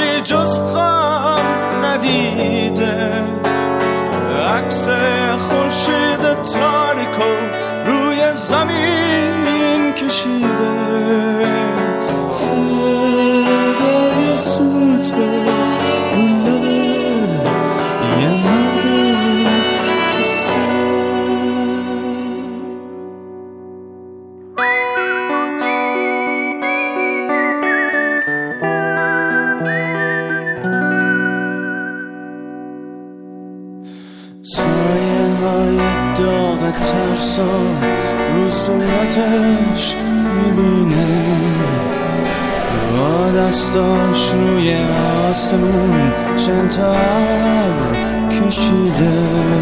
چیزی جز غم ندیده. عکس خورشید تاریکو روی زمین کشیده. صدای سوت اون لبه یه مرد خسته. سایه های داغ ترسا رو صورتش میبینه. با دستاش روی آسمون چند تا ابر کشیده.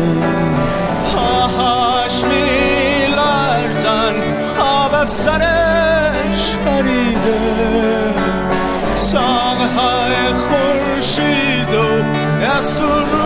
پاهاش میلرزن خواب از سرش پریده. ساقه های خورشید و از تو